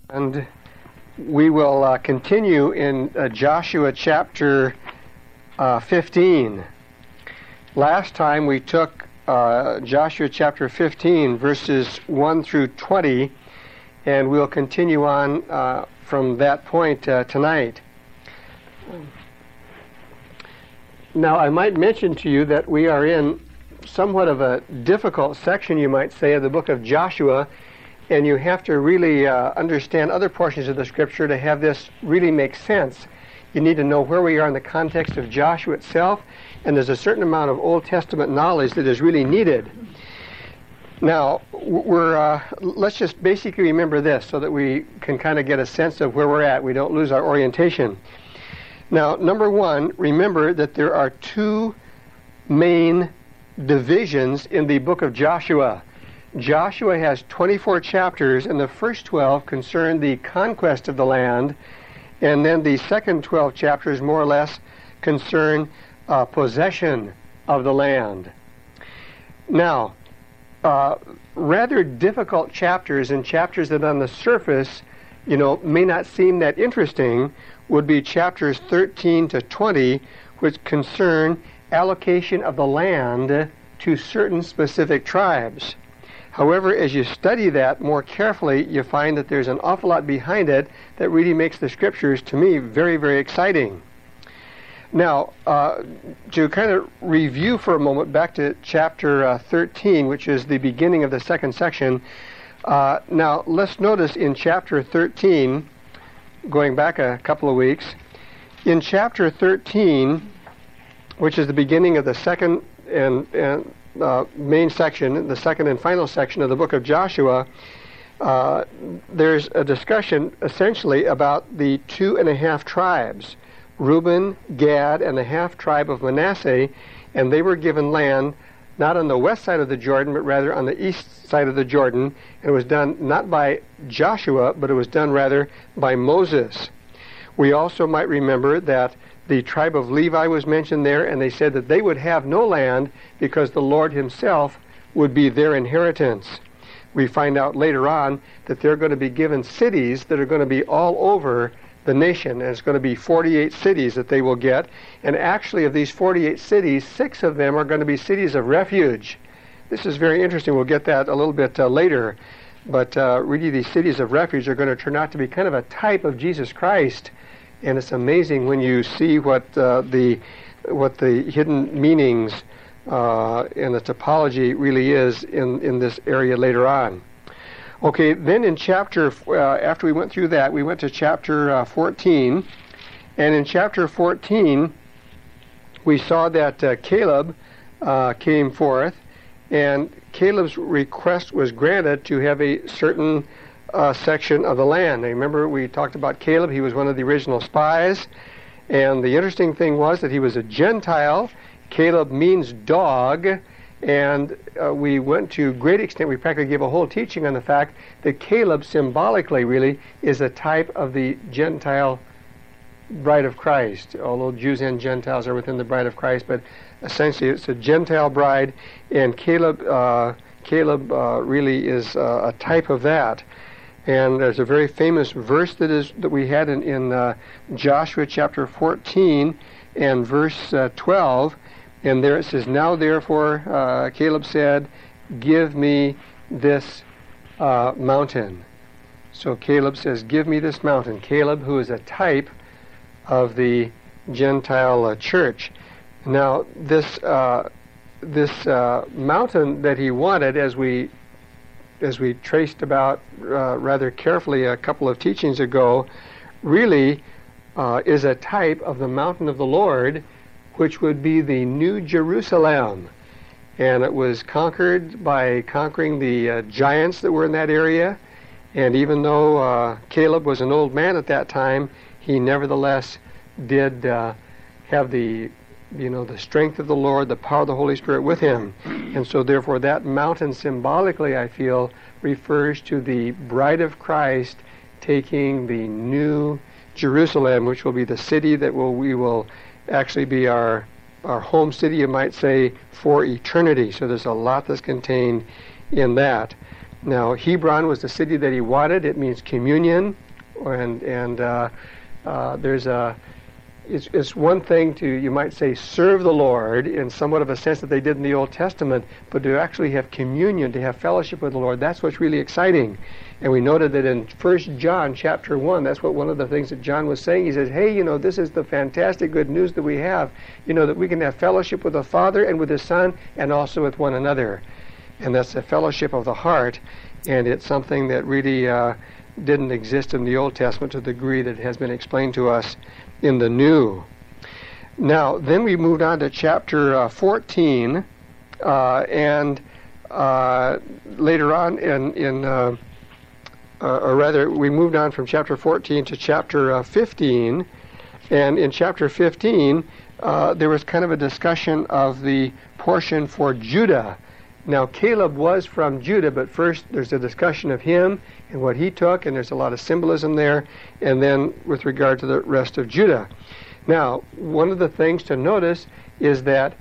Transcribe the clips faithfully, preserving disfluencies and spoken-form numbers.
And we will uh, continue in uh, Joshua chapter uh, fifteen. Last time we took uh, Joshua chapter fifteen, verses one through twenty, and we'll continue on uh, from that point uh, tonight. Now, I might mention to you that we are in somewhat of a difficult section, you might say, of the book of Joshua, and you have to really uh, understand other portions of the Scripture to have this really make sense. You need to know where we are in the context of Joshua itself, and there's a certain amount of Old Testament knowledge that is really needed. Now, we're uh, let's just basically remember this so that we can kind of get a sense of where we're at. We don't lose our orientation. Now, number one, remember that there are two main divisions in the book of Joshua. Joshua has twenty-four chapters, and the first twelve concern the conquest of the land, and then the second twelve chapters more or less concern uh, possession of the land. Now, uh, rather difficult chapters, and chapters that on the surface, you know, may not seem that interesting, would be chapters thirteen to twenty, which concern allocation of the land to certain specific tribes. However, as you study that more carefully, you find that there's an awful lot behind it that really makes the Scriptures, to me, very, very exciting. Now, uh, to kind of review for a moment back to chapter uh, thirteen, which is the beginning of the second section. Uh, now, let's notice in chapter thirteen, going back a couple of weeks, in chapter thirteen, which is the beginning of the second and, and uh, main section, the second and final section of the book of Joshua, uh, there's a discussion essentially about the two and a half tribes, Reuben, Gad, and the half tribe of Manasseh, and they were given land not on the west side of the Jordan, but rather on the east side of the Jordan. And it was done not by Joshua, but it was done rather by Moses. We also might remember that the tribe of Levi was mentioned there, and they said that they would have no land because the Lord himself would be their inheritance. We find out later on that they're going to be given cities that are going to be all over the nation, and it's going to be forty-eight cities that they will get. And actually, of these forty-eight cities, six of them are going to be cities of refuge. This is very interesting. We'll get that a little bit uh, later. But uh, really, these cities of refuge are going to turn out to be kind of a type of Jesus Christ. And it's amazing when you see what uh, the what the hidden meanings uh, and the topology really is in, in this area later on. Okay, then in chapter, uh, after we went through that, we went to chapter uh, fourteen. And in chapter fourteen, we saw that uh, Caleb uh, came forth, and Caleb's request was granted to have a certain uh, section of the land. Now, remember, we talked about Caleb. He was one of the original spies. And the interesting thing was that he was a Gentile. Caleb means dog. And uh, we went to great extent, we practically gave a whole teaching on the fact that Caleb symbolically really is a type of the Gentile bride of Christ, although Jews and Gentiles are within the bride of Christ, but essentially it's a Gentile bride, and Caleb uh, Caleb uh, really is uh, a type of that. And there's a very famous verse that is that we had in, in uh, Joshua chapter fourteen and verse uh, twelve. And there it says, "Now therefore," uh, Caleb said, "give me this uh, mountain." So Caleb says, "Give me this mountain." Caleb, who is a type of the Gentile uh, church. Now, this uh, this uh, mountain that he wanted, as we as we traced about uh, rather carefully a couple of teachings ago, really uh, is a type of the mountain of the Lord, which would be the New Jerusalem. And it was conquered by conquering the uh, giants that were in that area. And even though uh, Caleb was an old man at that time, he nevertheless did uh, have the, you know, the strength of the Lord, the power of the Holy Spirit with him. And so therefore that mountain symbolically, I feel, refers to the bride of Christ taking the New Jerusalem, which will be the city that will we will actually be our our home city, you might say, for eternity. So there's a lot that's contained in that. Now, Hebron was the city that he wanted. It means communion, and and uh, uh, there's a it's, it's one thing to, you might say, serve the Lord in somewhat of a sense that they did in the Old Testament, but to actually have communion, to have fellowship with the Lord, that's what's really exciting. And we noted that in First John chapter one, that's what one of the things that John was saying. He says, hey, you know, this is the fantastic good news that we have, you know, that we can have fellowship with the Father and with the Son and also with one another. And that's a fellowship of the heart, and it's something that really uh, didn't exist in the Old Testament to the degree that has been explained to us in the New. Now, then we moved on to chapter uh, fourteen, uh, and uh, later on in, in uh, uh, or rather, we moved on from chapter fourteen to chapter uh, fifteen, and in chapter fifteen, uh, there was kind of a discussion of the portion for Judah. Now, Caleb was from Judah, but first there's a discussion of him and what he took, and there's a lot of symbolism there, and then with regard to the rest of Judah. Now, one of the things to notice is that,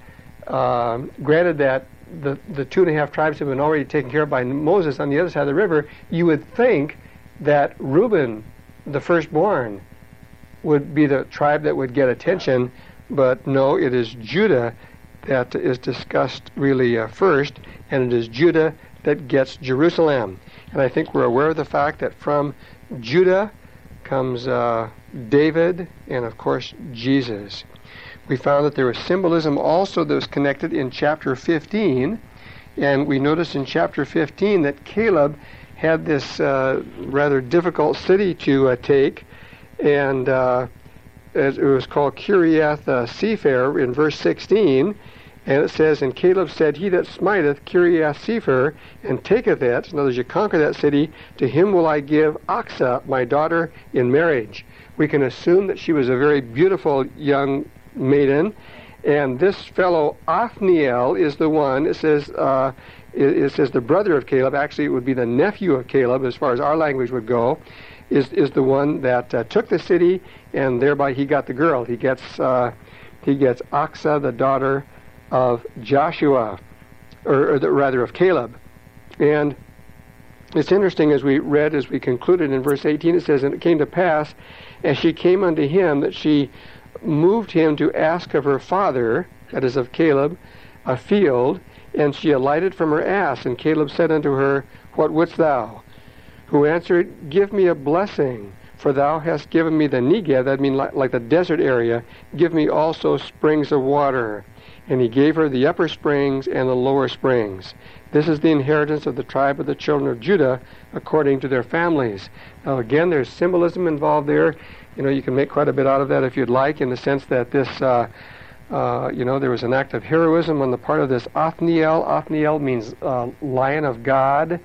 um, granted that the, the two and a half tribes have been already taken care of by Moses on the other side of the river, you would think that Reuben, the firstborn, would be the tribe that would get attention, but no, it is Judah that is discussed really uh, first, and it is Judah that gets Jerusalem. And I think we're aware of the fact that from Judah comes uh, David and, of course, Jesus. We found that there was symbolism also that was connected in chapter fifteen, and we noticed in chapter fifteen that Caleb had this uh, rather difficult city to uh, take, and uh, it was called Kiriath uh, Sepher in verse sixteen. And it says, and Caleb said, he that smiteth Kiriath Sepher and taketh it, in other words, you conquer that city, to him will I give Achsah, my daughter, in marriage. We can assume that she was a very beautiful young maiden. And this fellow Othniel is the one, it says, uh, it, it says the brother of Caleb, actually it would be the nephew of Caleb, as far as our language would go, is, is the one that uh, took the city, and thereby he got the girl. He gets, uh, he gets Achsah, the daughter of Joshua, or, or the, rather of Caleb. And it's interesting, as we read, as we concluded in verse eighteen, it says, and it came to pass, as she came unto him, that she moved him to ask of her father, that is of Caleb, a field, and she alighted from her ass. And Caleb said unto her, what wouldst thou? Who answered, give me a blessing, for thou hast given me the Negev, that means like, like the desert area, give me also springs of water. And he gave her the upper springs and the lower springs. This is the inheritance of the tribe of the children of Judah according to their families. Now again, there's symbolism involved there. You know, you can make quite a bit out of that if you'd like, in the sense that this, uh, uh, you know, there was an act of heroism on the part of this Othniel. Othniel means uh, lion of God.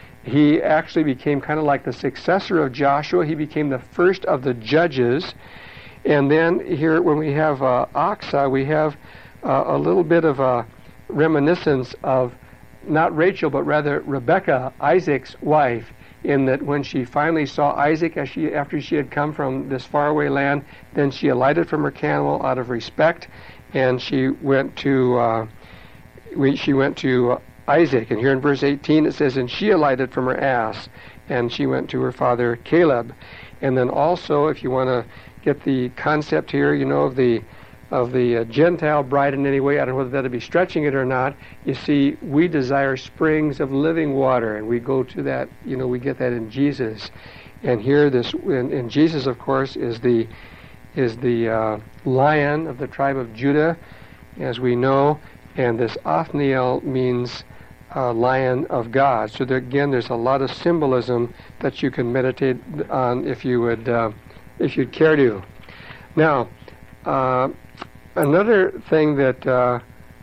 He actually became kind of like the successor of Joshua. He became the first of the judges. And then here, when we have uh, Achsah, we have Uh, a little bit of a reminiscence of not Rachel, but rather Rebekah, Isaac's wife, in that when she finally saw Isaac as she, after she had come from this faraway land, then she alighted from her camel out of respect, and she went to uh, we, she went to uh, Isaac. And here in verse eighteen it says, and she alighted from her ass, and she went to her father Caleb. And then also, if you want to get the concept here, you know, of the of the uh, Gentile bride in any way, I don't know whether that'll be stretching it or not. You see, we desire springs of living water, and we go to that, you know, we get that in Jesus. And here, this, in, in Jesus, of course, is the is the uh, lion of the tribe of Judah, as we know, and this Othniel means uh, lion of God. So there, again, there's a lot of symbolism that you can meditate on if you would, uh, if you'd care to. Now, uh, another thing that uh,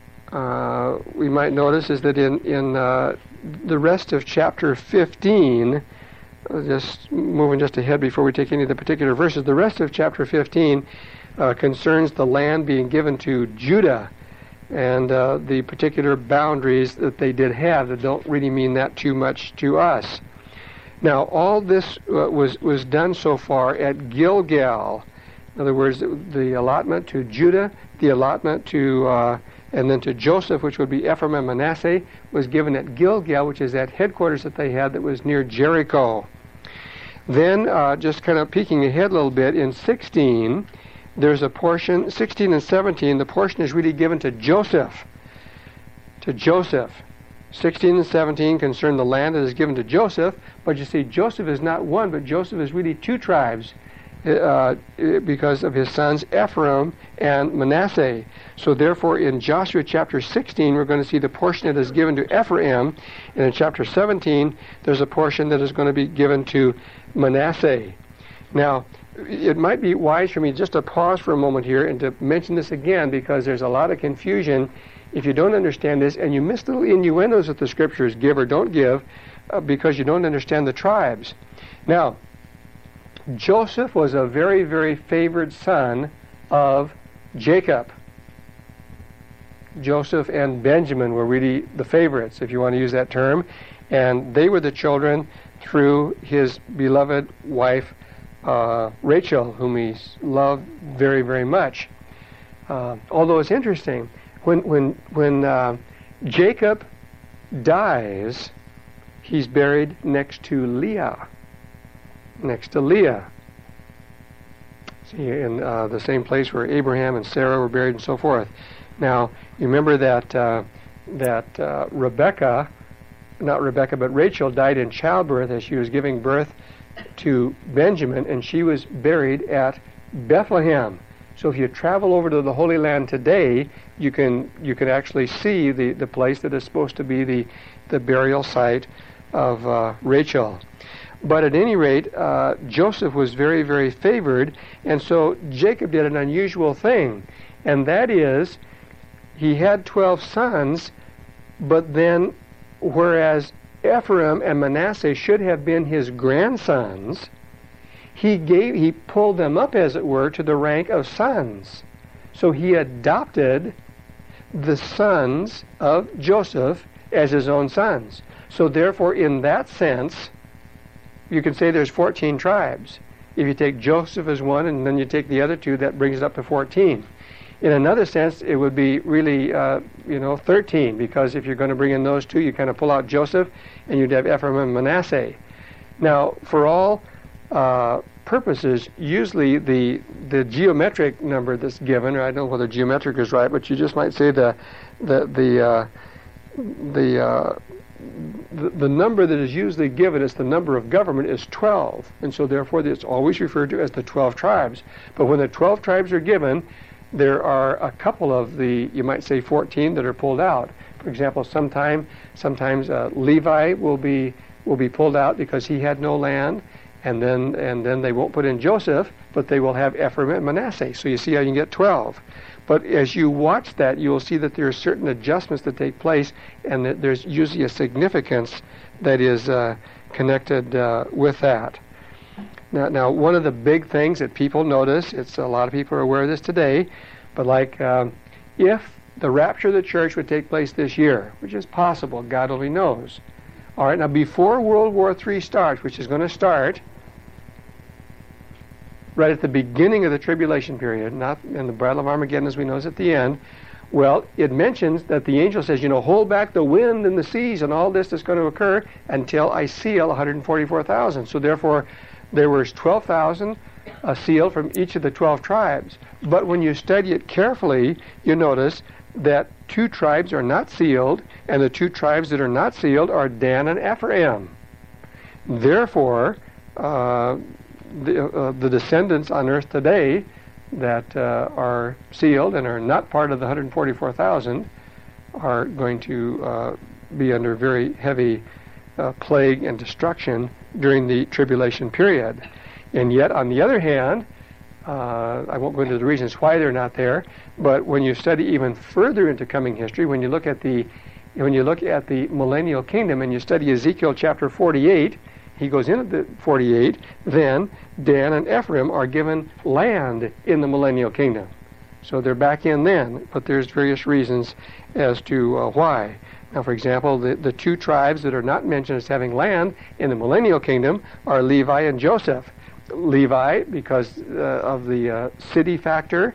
uh, we might notice is that in, in uh, the rest of chapter fifteen, uh, just moving just ahead before we take any of the particular verses, the rest of chapter fifteen uh, concerns the land being given to Judah and uh, the particular boundaries that they did have that don't really mean that too much to us. Now, all this uh, was, was done so far at Gilgal. In other words, the allotment to Judah, the allotment to uh, And then to Joseph, which would be Ephraim and Manasseh, was given at Gilgal, which is that headquarters that they had that was near Jericho. Then, uh, just kind of peeking ahead a little bit, in sixteen, there's a portion, sixteen and seventeen, the portion is really given to Joseph. To Joseph. sixteen and seventeen concern the land that is given to Joseph, but you see, Joseph is not one, but Joseph is really two tribes. Uh, because of his sons Ephraim and Manasseh. So therefore in Joshua chapter sixteen we're going to see the portion that is given to Ephraim, and in chapter seventeen there's a portion that is going to be given to Manasseh. Now it might be wise for me just to pause for a moment here and to mention this again, because there's a lot of confusion if you don't understand this, and you miss little innuendos that the scriptures give or don't give uh, because you don't understand the tribes. Now Joseph was a very, very favored son of Jacob. Joseph and Benjamin were really the favorites, if you want to use that term, and they were the children through his beloved wife, uh, Rachel, whom he loved very, very much. Uh, although it's interesting, when, when, when uh, Jacob dies, he's buried next to Leah. Next to Leah. See, in uh, the same place where Abraham and Sarah were buried and so forth. Now, you remember that uh, that uh, Rebecca, not Rebecca, but Rachel died in childbirth as she was giving birth to Benjamin, and she was buried at Bethlehem. So if you travel over to the Holy Land today, you can you can actually see the, the place that is supposed to be the, the burial site of uh, Rachel. But at any rate, uh, Joseph was very, very favored, and so Jacob did an unusual thing, and that is, he had twelve sons, but then, whereas Ephraim and Manasseh should have been his grandsons, he gave, he pulled them up, as it were, to the rank of sons. So he adopted the sons of Joseph as his own sons. So therefore, in that sense, you can say there's fourteen tribes. If you take Joseph as one and then you take the other two, that brings it up to fourteen. In another sense, it would be really, uh, you know, thirteen, because if you're going to bring in those two, you kind of pull out Joseph, and you'd have Ephraim and Manasseh. Now, for all uh, purposes, usually the the geometric number that's given, or I don't know whether geometric is right, but you just might say the the the uh, the uh, The, the number that is usually given as the number of government is twelve, and so therefore it's always referred to as the twelve tribes. But when the twelve tribes are given, there are a couple of the, you might say, fourteen that are pulled out. For example, sometime, sometimes uh, Levi will be will be pulled out because he had no land, and then and then they won't put in Joseph, but they will have Ephraim and Manasseh. So you see how you can get twelve. But as you watch that, you will see that there are certain adjustments that take place, and that there's usually a significance that is uh, connected uh, with that. Now, now, one of the big things that people notice, it's a lot of people are aware of this today, but like um, if the rapture of the church would take place this year, which is possible, God only knows. All right, now before World War Three starts, which is going to start right at the beginning of the tribulation period, not in the Battle of Armageddon as we know is at the end, well, it mentions that the angel says, you know, hold back the wind and the seas and all this that's going to occur until I seal one hundred forty-four thousand. So therefore, there was twelve thousand uh, sealed from each of the twelve tribes. But when you study it carefully, you notice that two tribes are not sealed, and the two tribes that are not sealed are Dan and Ephraim. Therefore, uh, The, uh, the descendants on earth today that uh, are sealed and are not part of the one hundred forty-four thousand are going to uh, be under very heavy uh, plague and destruction during the tribulation period. And yet, on the other hand, uh, I won't go into the reasons why they're not there, but when you study even further into coming history, when you look at the when you look at the millennial kingdom and you study Ezekiel chapter forty-eight, he goes into the forty-eight, then Dan and Ephraim are given land in the millennial kingdom. So they're back in then, but there's various reasons as to uh, why. Now, for example, the, the two tribes that are not mentioned as having land in the millennial kingdom are Levi and Joseph. Levi, because uh, of the uh, city factor,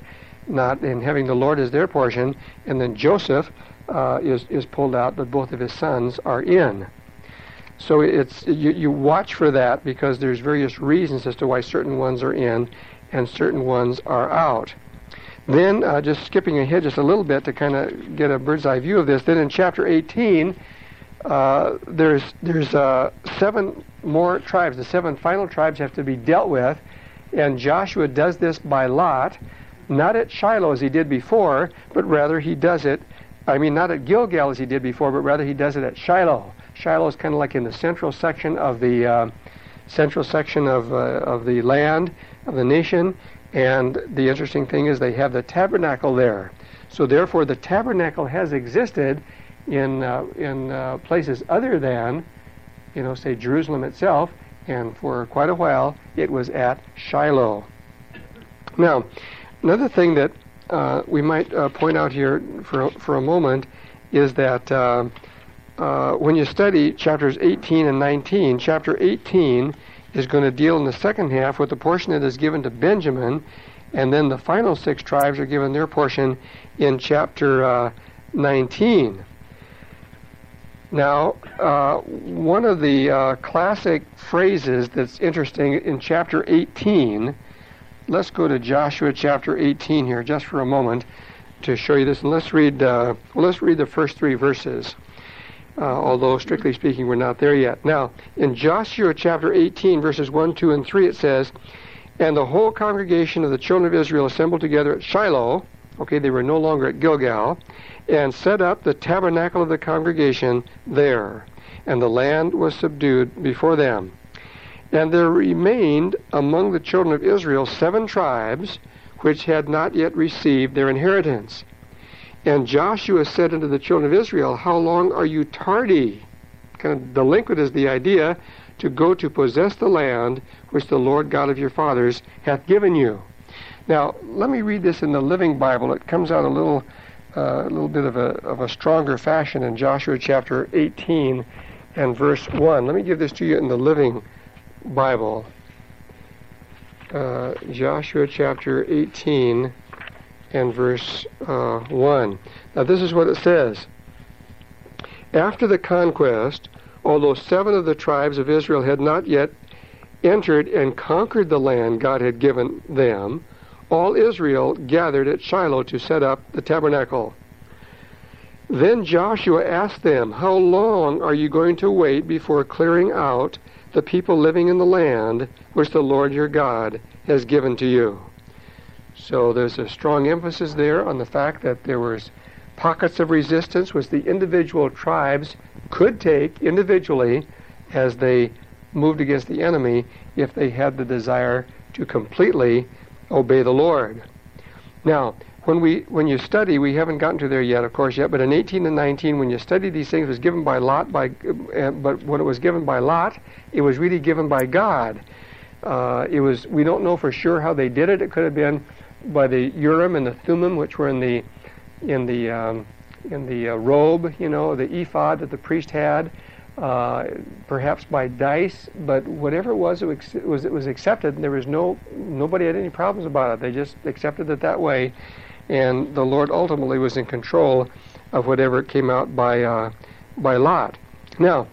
not in having the Lord as their portion, and then Joseph uh, is is pulled out, but both of his sons are in. So it's you, you watch for that, because there's various reasons as to why certain ones are in and certain ones are out. Then, uh, just skipping ahead just a little bit to kind of get a bird's eye view of this, then in chapter eighteen, uh, there's there's uh, seven more tribes. The seven final tribes have to be dealt with, and Joshua does this by lot, not at Shiloh as he did before, but rather he does it, I mean not at Gilgal as he did before, but rather he does it at Shiloh. Shiloh is kind of like in the central section of the uh, central section of uh, of the land of the nation. And the interesting thing is they have the tabernacle there. So therefore the tabernacle has existed in uh, in uh, places other than, you know, say Jerusalem itself, and for quite a while it was at Shiloh. Now, another thing that uh, we might uh, point out here for, for a moment is that uh, uh, when you study chapters eighteen and nineteen, chapter eighteen is going to deal in the second half with the portion that is given to Benjamin, and then the final six tribes are given their portion in chapter uh, nineteen. Now, uh, one of the uh, classic phrases that's interesting in chapter eighteen, let's go to Joshua chapter eighteen here just for a moment to show you this, and let's read, uh, well, let's read the first three verses. Uh, although strictly speaking we're not there yet. Now, in Joshua chapter eighteen, verses one, two, and three, it says, "And the whole congregation of the children of Israel assembled together at Shiloh," okay, they were no longer at Gilgal, "and set up the tabernacle of the congregation there. And the land was subdued before them. And there remained among the children of Israel seven tribes, which had not yet received their inheritance. And Joshua said unto the children of Israel, How long are you tardy?" Kind of delinquent is the idea, "to go to possess the land which the Lord God of your fathers hath given you." Now, let me read this in the Living Bible. It comes out a little, uh, a little bit of a of a stronger fashion in Joshua chapter eighteen and verse one. Let me give this to you in the Living Bible. Uh, Joshua chapter eighteen and verse uh, one. Now this is what it says. "After the conquest, although seven of the tribes of Israel had not yet entered and conquered the land God had given them, all Israel gathered at Shiloh to set up the tabernacle. Then Joshua asked them, How long are you going to wait before clearing out the people living in the land which the Lord your God has given to you?" So there's a strong emphasis there on the fact that there was pockets of resistance which the individual tribes could take individually as they moved against the enemy if they had the desire to completely obey the Lord. Now, when we when you study, we haven't gotten to there yet, of course, yet, but in eighteen and nineteen, when you study these things, it was given by Lot, by, uh, but when it was given by Lot, it was really given by God. Uh, it was, we don't know for sure how they did it. It could have been by the Urim and the Thummim, which were in the in the um, in the uh, robe, you know, the ephod that the priest had, uh, perhaps by dice. But whatever it was, it was, it was it was accepted. And there was no nobody had any problems about it. They just accepted it that way, and the Lord ultimately was in control of whatever came out by uh, by Lot. Now,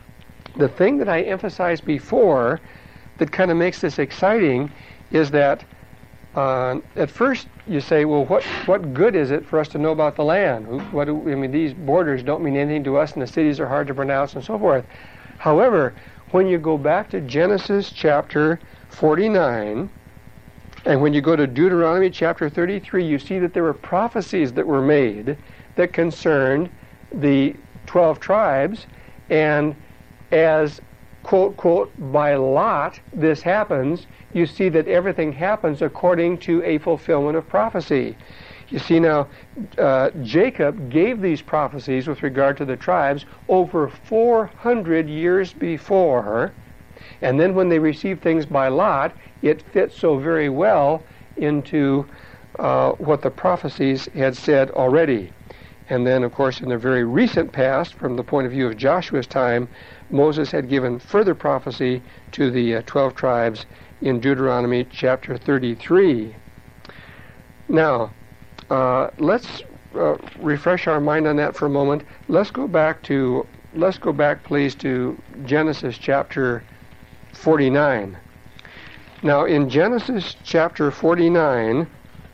the thing that I emphasized before that kind of makes this exciting is that Uh, at first, you say, well, what what good is it for us to know about the land? What do, I mean, these borders don't mean anything to us, and the cities are hard to pronounce, and so forth. However, when you go back to Genesis chapter forty-nine, and when you go to Deuteronomy chapter thirty-three, you see that there were prophecies that were made that concerned the twelve tribes, and as, quote, quote, by lot this happens, you see that everything happens according to a fulfillment of prophecy. You see now, uh, Jacob gave these prophecies with regard to the tribes over four hundred years before, and then when they received things by lot, it fits so very well into uh, what the prophecies had said already. And then, of course, in the very recent past, from the point of view of Joshua's time, Moses had given further prophecy to the uh, twelve tribes in Deuteronomy chapter thirty-three. Now, uh, let's uh, refresh our mind on that for a moment. Let's go back to, let's go back, please, to Genesis chapter forty-nine. Now, in Genesis chapter forty-nine,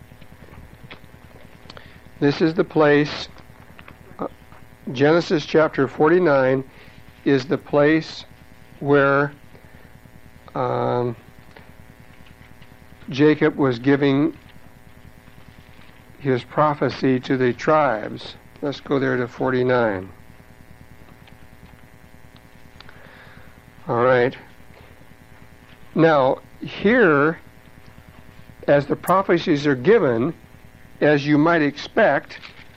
this is the place, uh, Genesis chapter forty-nine is the place where um, Jacob was giving his prophecy to the tribes. Let's go there to forty-nine. All right. Now, here, as the prophecies are given, as you might expect,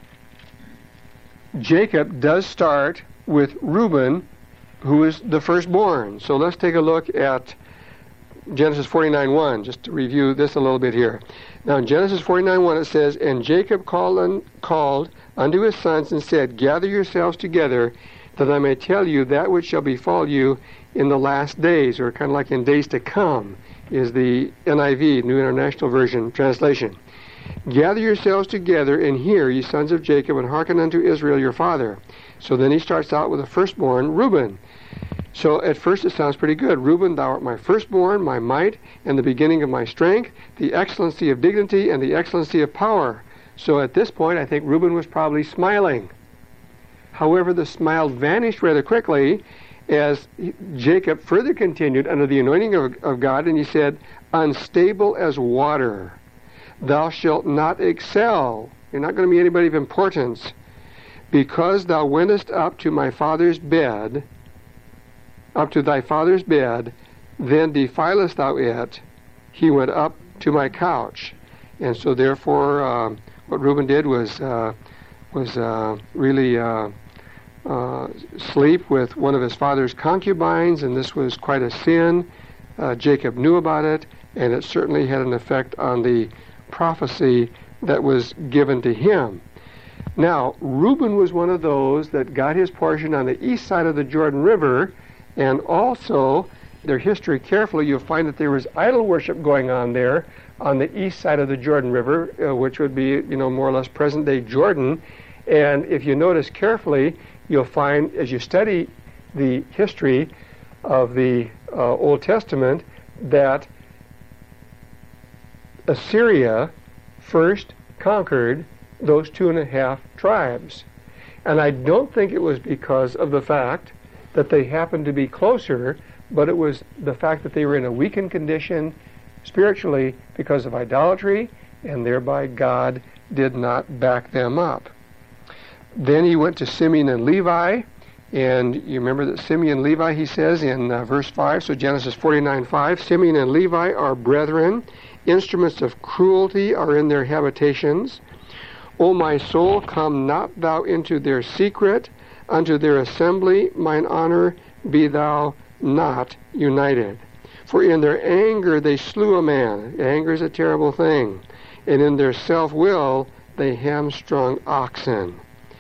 Jacob does start with Reuben, who is the firstborn. So let's take a look at Genesis forty-nine one, just to review this a little bit here. Now in Genesis forty-nine one it says, "And Jacob called, un- called unto his sons and said, Gather yourselves together, that I may tell you that which shall befall you in the last days," or kind of like in days to come, is the N I V, New International Version translation. "Gather yourselves together, and hear, ye sons of Jacob, and hearken unto Israel your father." So then he starts out with the firstborn, Reuben. So at first it sounds pretty good. "Reuben, thou art my firstborn, my might, and the beginning of my strength, the excellency of dignity, and the excellency of power." So at this point, I think Reuben was probably smiling. However, the smile vanished rather quickly as Jacob further continued under the anointing of, of God, and he said, "Unstable as water, thou shalt not excel." You're not going to be anybody of importance. "Because thou wentest up to my father's bed, up to thy father's bed, then defilest thou it. He went up to my couch." And so therefore, uh, what Reuben did was uh, was uh, really uh, uh, sleep with one of his father's concubines, and this was quite a sin. Uh, Jacob knew about it, and it certainly had an effect on the prophecy that was given to him. Now, Reuben was one of those that got his portion on the east side of the Jordan River, and also, their history carefully, you'll find that there was idol worship going on there on the east side of the Jordan River, uh, which would be, you know, more or less present-day Jordan. And if you notice carefully, you'll find, as you study the history of the uh, Old Testament, that Assyria first conquered those two and a half tribes. And I don't think it was because of the fact that they happened to be closer, but it was the fact that they were in a weakened condition spiritually because of idolatry, and thereby God did not back them up. Then he went to Simeon and Levi, and you remember that Simeon and Levi, he says in uh, verse five, so Genesis forty-nine five, "Simeon and Levi are brethren, instruments of cruelty are in their habitations. O my soul, come not thou into their secret, unto their assembly mine honor be thou not united. For in their anger they slew a man." Anger is a terrible thing. "And in their self-will they hamstrung oxen."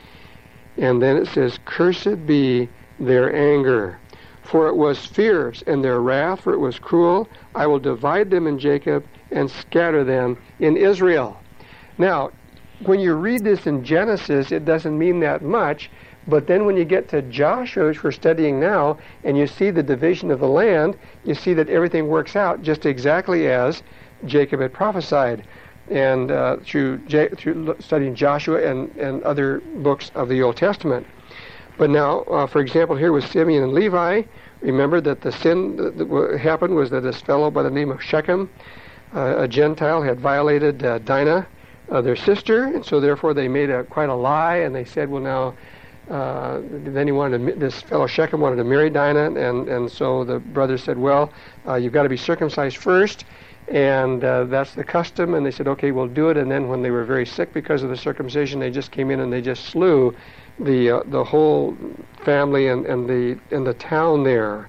And then it says, "Cursed be their anger. For it was fierce, and their wrath, for it was cruel. I will divide them in Jacob, and scatter them in Israel." Now, when you read this in Genesis, it doesn't mean that much. But then when you get to Joshua, which we're studying now, and you see the division of the land, you see that everything works out just exactly as Jacob had prophesied. And uh, through, J- through studying Joshua and, and other books of the Old Testament. But now, uh, for example, here with Simeon and Levi, remember that the sin that, that happened was that this fellow by the name of Shechem, uh, a Gentile, had violated uh, Dinah, uh, their sister, and so therefore they made a, quite a lie, and they said, well, now, Uh, then he wanted to, this fellow Shechem wanted to marry Dinah, and, and so the brothers said, well, uh, you've got to be circumcised first, and uh, that's the custom, and they said, okay, we'll do it. And then when they were very sick because of the circumcision, they just came in and they just slew the uh, the whole family and, and the in the town there.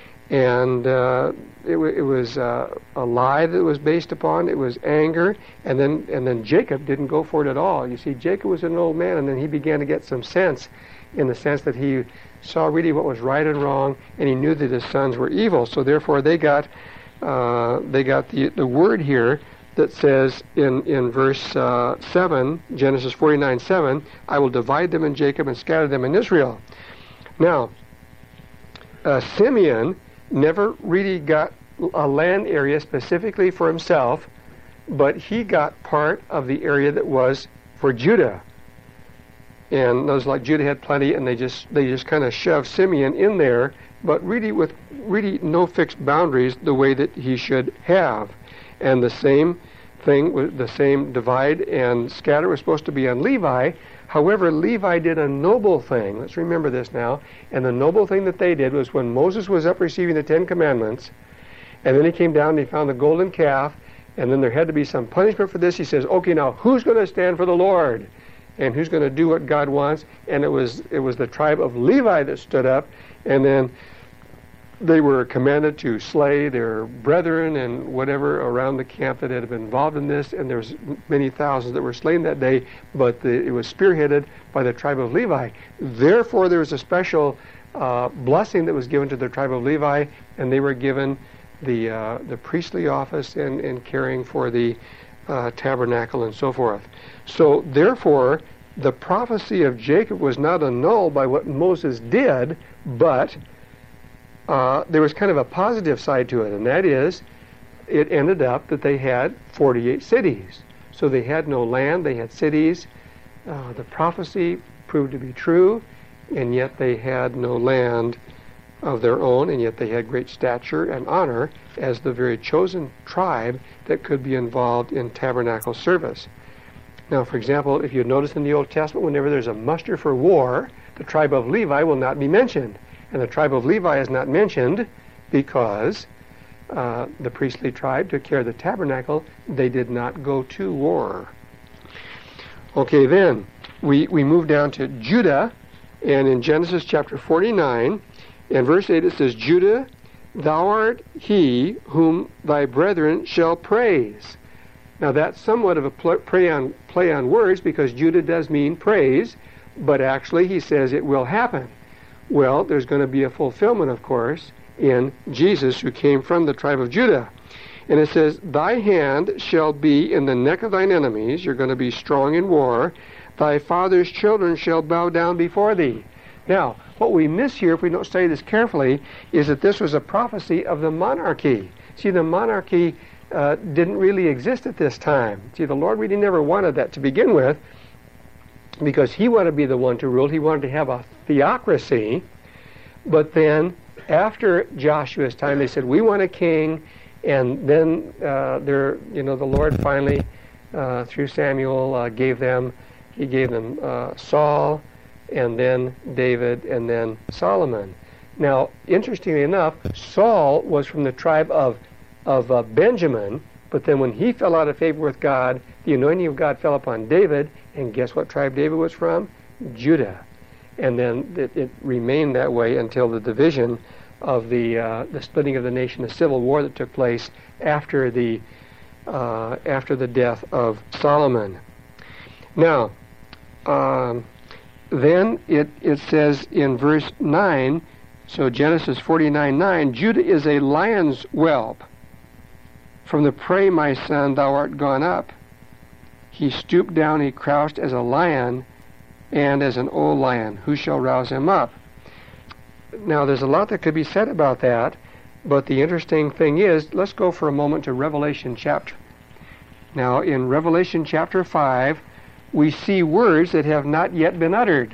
And uh, it, w- it was uh, a lie that it was based upon. It was anger, and then and then Jacob didn't go for it at all. You see, Jacob was an old man, and then he began to get some sense, in the sense that he saw really what was right and wrong, and he knew that his sons were evil. So therefore, they got uh, they got the the word here that says in, in verse uh, seven, Genesis forty-nine seven, I will divide them in Jacob and scatter them in Israel. Now, uh, Simeon never really got a land area specifically for himself, but he got part of the area that was for Judah. And those like Judah had plenty, and they just they just kind of shoved Simeon in there, but really with really no fixed boundaries the way that he should have. And the same thing, the same divide and scatter was supposed to be on Levi. However, Levi did a noble thing. Let's remember this now. And the noble thing that they did was when Moses was up receiving the Ten Commandments, and then he came down and he found the golden calf, and then there had to be some punishment for this. He says, okay, now who's going to stand for the Lord? And who's going to do what God wants? And it was it was the tribe of Levi that stood up, and then they were commanded to slay their brethren and whatever around the camp that had been involved in this, and there was many thousands that were slain that day, but the, it was spearheaded by the tribe of Levi. Therefore, there was a special uh, blessing that was given to the tribe of Levi, and they were given the uh, the priestly office and, and caring for the uh, tabernacle and so forth. So, therefore, the prophecy of Jacob was not annulled by what Moses did, but Uh, there was kind of a positive side to it, and that is, it ended up that they had forty-eight cities. So they had no land, they had cities. Uh, the prophecy proved to be true, and yet they had no land of their own, and yet they had great stature and honor as the very chosen tribe that could be involved in tabernacle service. Now, for example, if you notice in the Old Testament, whenever there's a muster for war, the tribe of Levi will not be mentioned. And the tribe of Levi is not mentioned because uh, the priestly tribe took care of the tabernacle. They did not go to war. Okay, then we, we move down to Judah, and in Genesis chapter forty-nine, and verse eight it says, Judah, thou art he whom thy brethren shall praise. Now that's somewhat of a pl- play on, play on words, because Judah does mean praise, but actually he says it will happen. Well, there's going to be a fulfillment, of course, in Jesus, who came from the tribe of Judah. And it says, thy hand shall be in the neck of thine enemies. You're going to be strong in war. Thy father's children shall bow down before thee. Now, what we miss here, if we don't study this carefully, is that this was a prophecy of the monarchy. See, the monarchy uh, didn't really exist at this time. See, the Lord really never wanted that to begin with, because he wanted to be the one to rule. He wanted to have a theocracy. But then, after Joshua's time, they said, we want a king. And then, uh, there, you know, the Lord finally, uh, through Samuel, uh, gave them, he gave them uh, Saul, and then David, and then Solomon. Now, interestingly enough, Saul was from the tribe of, of uh, Benjamin, but then when he fell out of favor with God, the anointing of God fell upon David, and guess what tribe David was from? Judah. And then it, it remained that way until the division of the uh, the splitting of the nation, the civil war that took place after the uh, after the death of Solomon. Now, um, then it it says in verse nine, so Genesis forty-nine nine, Judah is a lion's whelp. From the prey, my son, thou art gone up. He stooped down, he crouched as a lion, and as an old lion. Who shall rouse him up? Now, there's a lot that could be said about that, but the interesting thing is, let's go for a moment to Revelation chapter. Now, in Revelation chapter five, we see words that have not yet been uttered.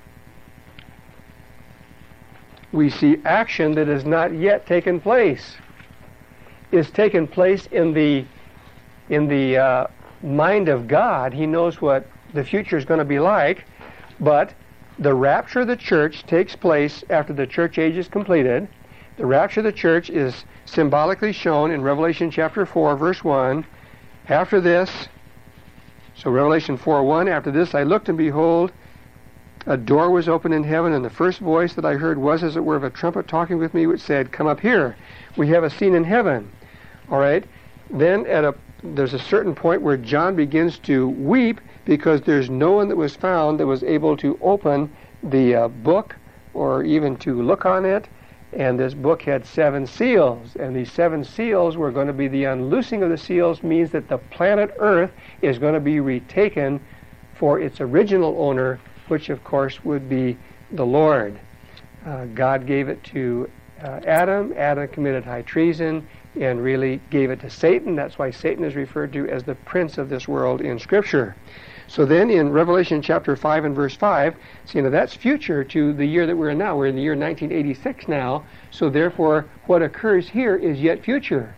We see action that has not yet taken place. It's taken place in the in the uh, mind of God. He knows what the future is going to be like, but the rapture of the church takes place after the church age is completed. The rapture of the church is symbolically shown in Revelation chapter four, verse one. After this, so Revelation four one, after this I looked, and behold, a door was opened in heaven, and the first voice that I heard was as it were of a trumpet talking with me, which said, come up here. We have a scene in heaven. All right? Then at a there's a certain point where John begins to weep, because there's no one that was found that was able to open the uh, book or even to look on it. And this book had seven seals, and these seven seals were going to be the unloosing of the seals, means that the planet Earth is going to be retaken for its original owner, which of course would be the Lord. Uh, God gave it to uh, Adam. Adam committed high treason and really gave it to Satan. That's why Satan is referred to as the prince of this world in Scripture. So then in Revelation chapter five and verse five, see, now that's future to the year that we're in now. We're in the year nineteen eighty-six now, so therefore what occurs here is yet future.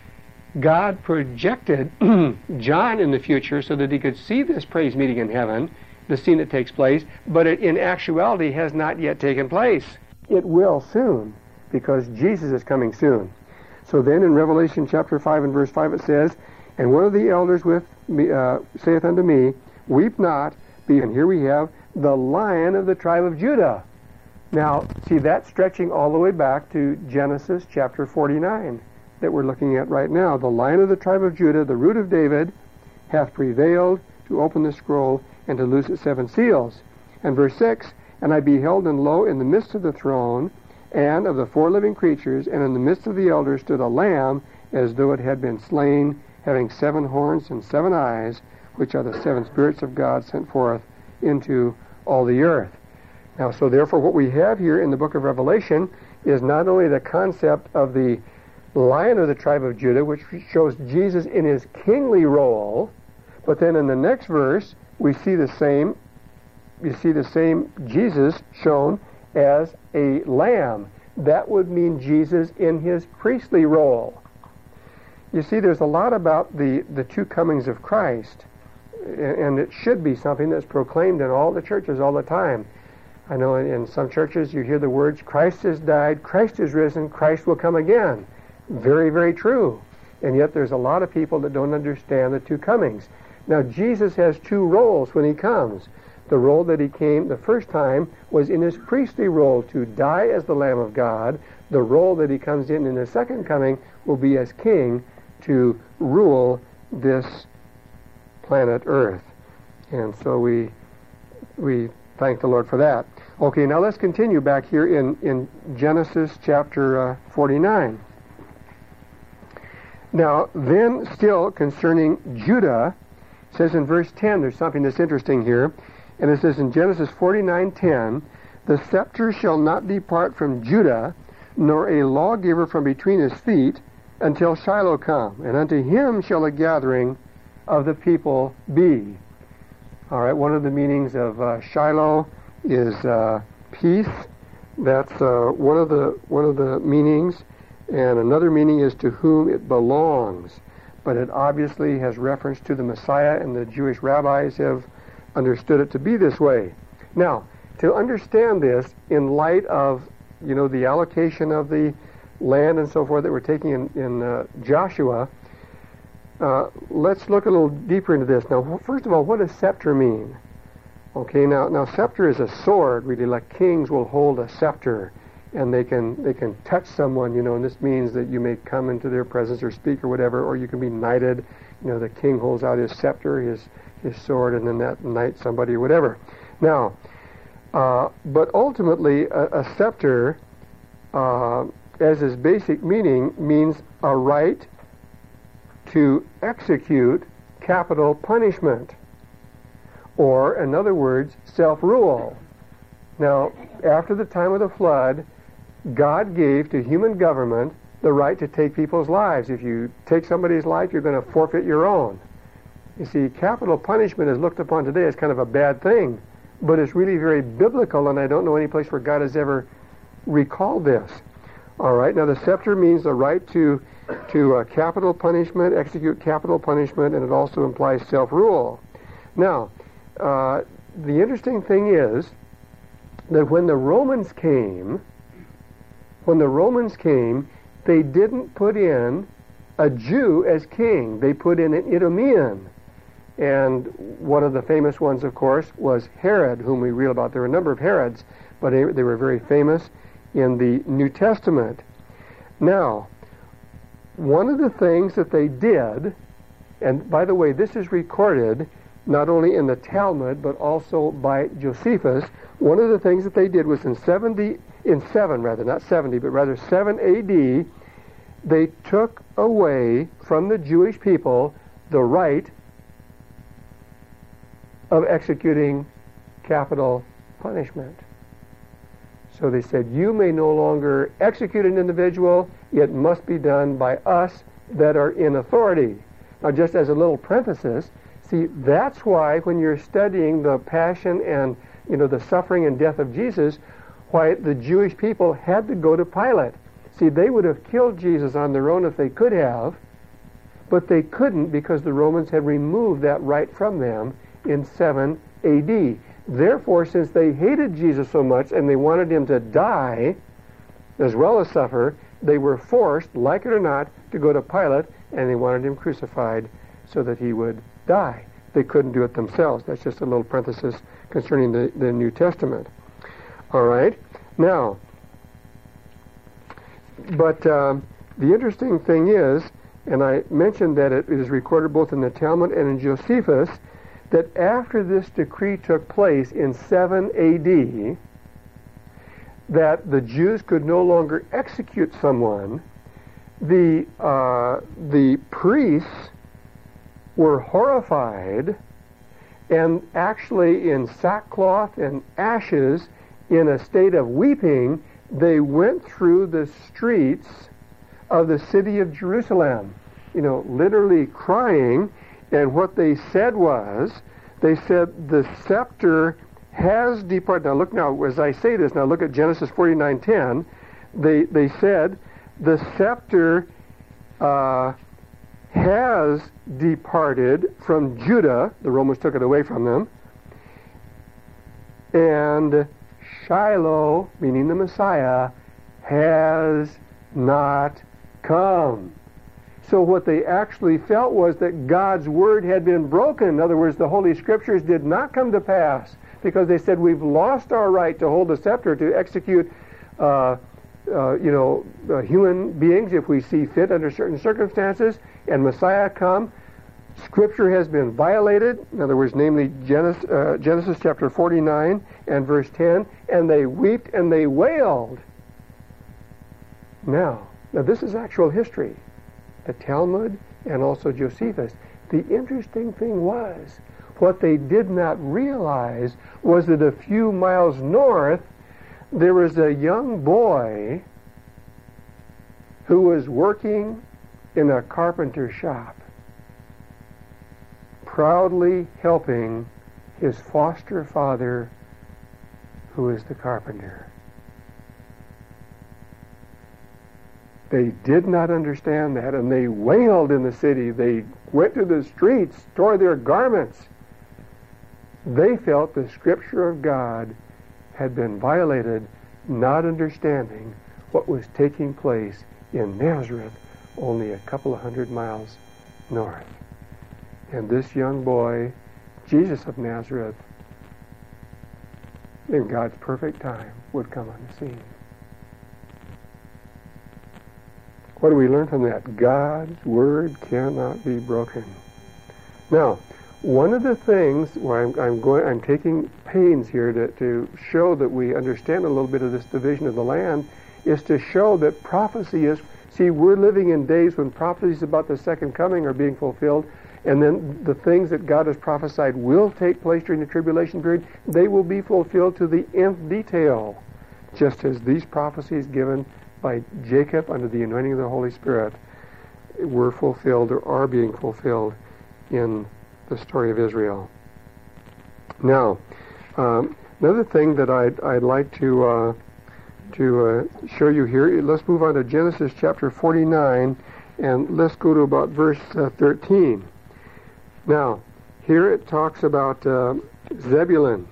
God projected John in the future so that he could see this praise meeting in heaven, the scene that takes place, but it in actuality has not yet taken place. It will soon, because Jesus is coming soon. So then in Revelation chapter five and verse five it says, "And one of the elders with me uh, saith unto me, Weep not, be," and here we have the Lion of the tribe of Judah. Now, see, that's stretching all the way back to Genesis chapter forty-nine that we're looking at right now. The Lion of the tribe of Judah, the root of David, hath prevailed to open the scroll and to loose its seven seals. And verse six, "And I beheld, and lo, in the midst of the throne, and of the four living creatures, and in the midst of the elders stood a lamb, as though it had been slain, having seven horns and seven eyes, which are the seven spirits of God sent forth into all the earth." Now, so therefore what we have here in the book of Revelation is not only the concept of the Lion of the tribe of Judah, which shows Jesus in his kingly role, but then in the next verse we see the same, you see the same Jesus shown as a lamb. That would mean Jesus in his priestly role. You see, there's a lot about the, the two comings of Christ, and it should be something that's proclaimed in all the churches all the time. I know in, in some churches you hear the words, Christ has died, Christ is risen, Christ will come again. Very, very true. And yet there's a lot of people that don't understand the two comings. Now, Jesus has two roles when he comes. The role that he came the first time was in his priestly role to die as the Lamb of God. The role that he comes in in his second coming will be as king to rule this planet Earth. And so we we thank the Lord for that. Okay, now let's continue back here in, in Genesis chapter uh, forty-nine. Now, then still concerning Judah, it says in verse ten, there's something that's interesting here. And it says in Genesis forty-nine ten, "The scepter shall not depart from Judah, nor a lawgiver from between his feet, until Shiloh come, and unto him shall a gathering of the people be." All right, one of the meanings of uh, Shiloh is uh, peace. That's uh, one of the one of the meanings, and another meaning is to whom it belongs. But it obviously has reference to the Messiah, and the Jewish rabbis have understood it to be this way. Now, to understand this in light of, you know, the allocation of the land and so forth that we're taking in, in uh, Joshua, uh, let's look a little deeper into this. Now, first of all, what does scepter mean? Okay, now, now scepter is a sword, really, like kings will hold a scepter, and they can they can touch someone, you know, and this means that you may come into their presence or speak or whatever, or you can be knighted. You know, the king holds out his scepter, his his sword, and then that knights somebody or whatever. Now, uh, but ultimately, a, a scepter, uh, as its basic meaning, means a right to execute capital punishment, or, in other words, self-rule. Now, after the time of the flood, God gave to human government the right to take people's lives. If you take somebody's life, you're going to forfeit your own. You see, capital punishment is looked upon today as kind of a bad thing, but it's really very biblical, and I don't know any place where God has ever recalled this. All right, now the scepter means the right to to uh, capital punishment, execute capital punishment, and it also implies self-rule. Now, uh, the interesting thing is that when the Romans came, when the Romans came, they didn't put in a Jew as king. They put in an Idumean. And one of the famous ones, of course, was Herod, whom we read about. There were a number of Herods, but they, they were very famous in the New Testament. Now, one of the things that they did, and by the way, this is recorded not only in the Talmud, but also by Josephus. One of the things that they did was in seventy, in seven rather, not seventy, but rather seven A D, they took away from the Jewish people the right of executing capital punishment. So they said, you may no longer execute an individual, it must be done by us that are in authority. Now, just as a little parenthesis, see, that's why when you're studying the passion and, you know, the suffering and death of Jesus, why the Jewish people had to go to Pilate. See, they would have killed Jesus on their own if they could have, but they couldn't because the Romans had removed that right from them in seven A D. Therefore, since they hated Jesus so much and they wanted him to die as well as suffer, they were forced, like it or not, to go to Pilate, and they wanted him crucified so that he would die. They couldn't do it themselves. That's just a little parenthesis concerning the, the New Testament. All right? Now, but um, the interesting thing is, and I mentioned that it is recorded both in the Talmud and in Josephus, that after this decree took place in seven A D, that the Jews could no longer execute someone, the, uh, the priests were horrified and actually in sackcloth and ashes, in a state of weeping, they went through the streets of the city of Jerusalem, you know, literally crying. And what they said was, they said, the scepter has departed. Now look now, as I say this, now look at Genesis forty-nine ten. They, they said, the scepter uh, has departed from Judah. The Romans took it away from them. And Shiloh, meaning the Messiah, has not come. So what they actually felt was that God's word had been broken. In other words, the Holy Scriptures did not come to pass because they said we've lost our right to hold the scepter to execute, uh, uh, you know, uh, human beings if we see fit under certain circumstances, and Messiah come. Scripture has been violated. In other words, namely Genesis, uh, Genesis chapter forty-nine and verse ten, and they wept and they wailed. Now, now this is actual history. The Talmud and also Josephus. The interesting thing was, what they did not realize was that a few miles north, there was a young boy who was working in a carpenter shop, proudly helping his foster father, who is the carpenter. They did not understand that, and they wailed in the city. They went to the streets, tore their garments. They felt the Scripture of God had been violated, not understanding what was taking place in Nazareth, only a couple of hundred miles north. And this young boy, Jesus of Nazareth, in God's perfect time, would come on the scene. What do we learn from that? God's word cannot be broken. Now, one of the things where I'm, I'm going, I'm taking pains here to, to show that we understand a little bit of this division of the land, is to show that prophecy is. See, we're living in days when prophecies about the second coming are being fulfilled, and then the things that God has prophesied will take place during the tribulation period. They will be fulfilled to the nth detail, just as these prophecies given by Jacob under the anointing of the Holy Spirit were fulfilled or are being fulfilled in the story of Israel. Now, um, another thing that I'd, I'd like to uh, to uh, show you here, let's move on to Genesis chapter forty-nine, and let's go to about verse uh, thirteen. Now, here it talks about uh, Zebulun,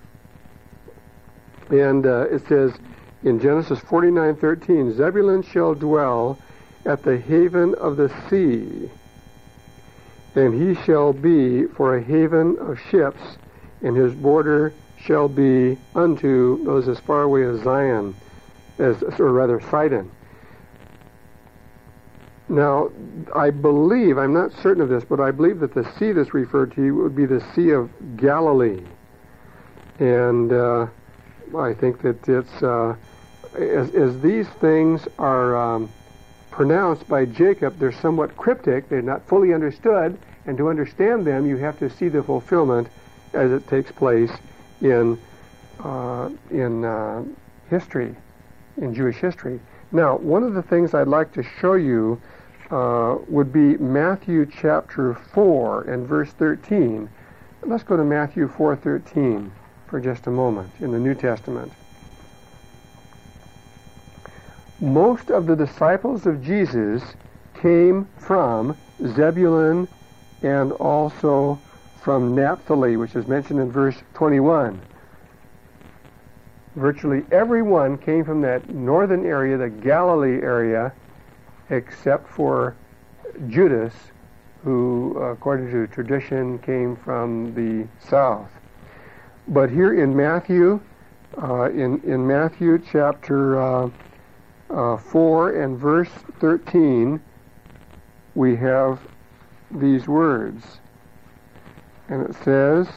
and uh, it says, in Genesis forty-nine thirteen, Zebulun shall dwell at the haven of the sea, and he shall be for a haven of ships, and his border shall be unto those as far away as Zion, as or rather Sidon. Now, I believe, I'm not certain of this, but I believe that the sea that's referred to would be the Sea of Galilee. And uh, I think that it's, uh, as, as these things are um, pronounced by Jacob, they're somewhat cryptic, they're not fully understood, and to understand them, you have to see the fulfillment as it takes place in, uh, in uh, history, in Jewish history. Now, one of the things I'd like to show you uh, would be Matthew chapter four and verse thirteen. Let's go to Matthew four thirteen for just a moment in the New Testament. Most of the disciples of Jesus came from Zebulun and also from Naphtali, which is mentioned in verse twenty-one. Virtually everyone came from that northern area, the Galilee area, except for Judas, who, according to tradition, came from the south. But here in Matthew, uh, in, in Matthew chapter uh, uh, four and verse thirteen, we have these words. And it says,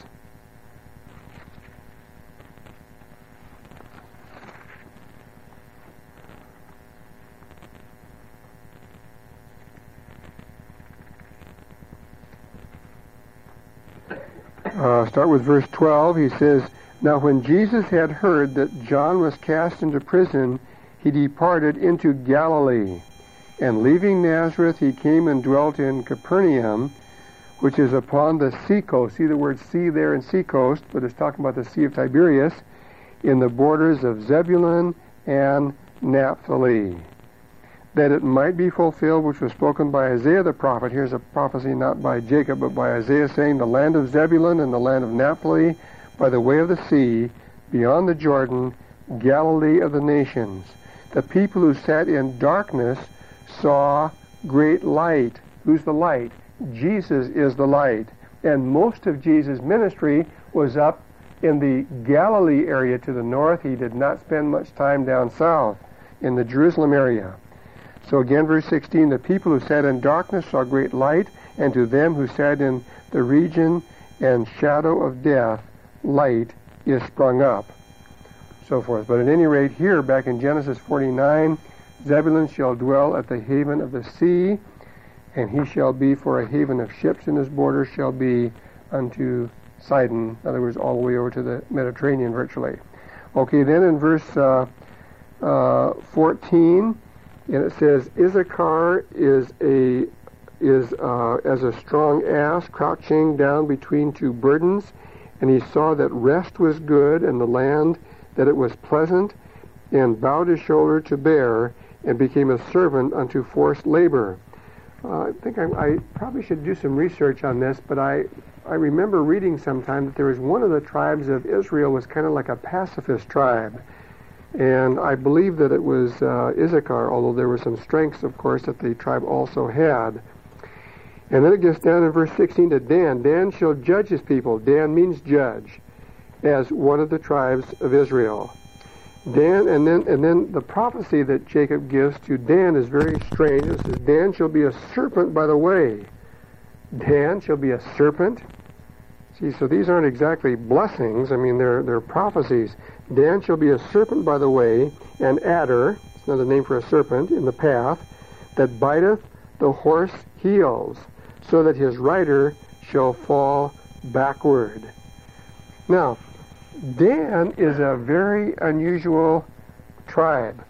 Uh, start with verse twelve. He says, "Now when Jesus had heard that John was cast into prison, he departed into Galilee. And leaving Nazareth, he came and dwelt in Capernaum, which is upon the sea coast." See the word sea there in sea coast, but it's talking about the Sea of Tiberias, in the borders of Zebulun and Naphtali, that it might be fulfilled which was spoken by Isaiah the prophet. Here's a prophecy not by Jacob, but by Isaiah, saying, "The land of Zebulun and the land of Naphtali, by the way of the sea, beyond the Jordan, Galilee of the nations. The people who sat in darkness saw great light." Who's the light? Jesus is the light. And most of Jesus' ministry was up in the Galilee area to the north. He did not spend much time down south in the Jerusalem area. So again, verse sixteen, "The people who sat in darkness saw great light, and to them who sat in the region and shadow of death, light is sprung up." So forth. But at any rate, here, back in Genesis forty-nine, "Zebulun shall dwell at the haven of the sea, and he shall be for a haven of ships, and his border shall be unto Sidon." In other words, all the way over to the Mediterranean, virtually. Okay, then in verse uh, uh, fourteen, and it says, "Issachar is a is uh, as a strong ass crouching down between two burdens, and he saw that rest was good, and the land that it was pleasant, and bowed his shoulder to bear, and became a servant unto forced labor." Uh, I think I, I probably should do some research on this, but I I remember reading sometime that there was one of the tribes of Israel was kind of like a pacifist tribe. And I believe that it was uh, Issachar, although there were some strengths, of course, that the tribe also had. And then it gets down in verse sixteen to Dan. "Dan shall judge his people." Dan means judge, as one of the tribes of Israel. Dan, and then and then the prophecy that Jacob gives to Dan is very strange. It says, "Dan shall be a serpent by the way." Dan shall be a serpent. See, so these aren't exactly blessings. I mean, they're they're prophecies. "Dan shall be a serpent by the way, and adder," it's another name for a serpent, "in the path, that biteth the horse heels, so that his rider shall fall backward." Now, Dan is a very unusual tribe.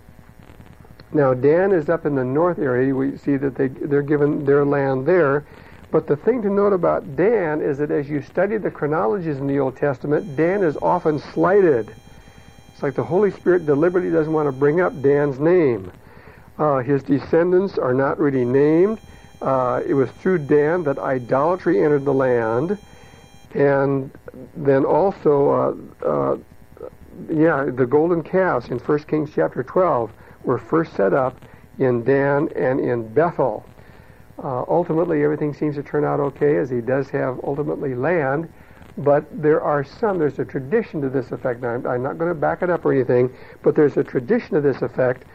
Now, Dan is up in the north area. We see that they, they're given their land there. But the thing to note about Dan is that as you study the chronologies in the Old Testament, Dan is often slighted. It's like the Holy Spirit deliberately doesn't want to bring up Dan's name. Uh, his descendants are not really named. Uh, it was through Dan that idolatry entered the land. And then also, uh, uh, yeah, the golden calves in First Kings chapter twelve were first set up in Dan and in Bethel. Uh, ultimately, everything seems to turn out okay, as he does have ultimately land, but there are some, there's a tradition to this effect. Now, I'm, I'm not going to back it up or anything, but there's a tradition to this effect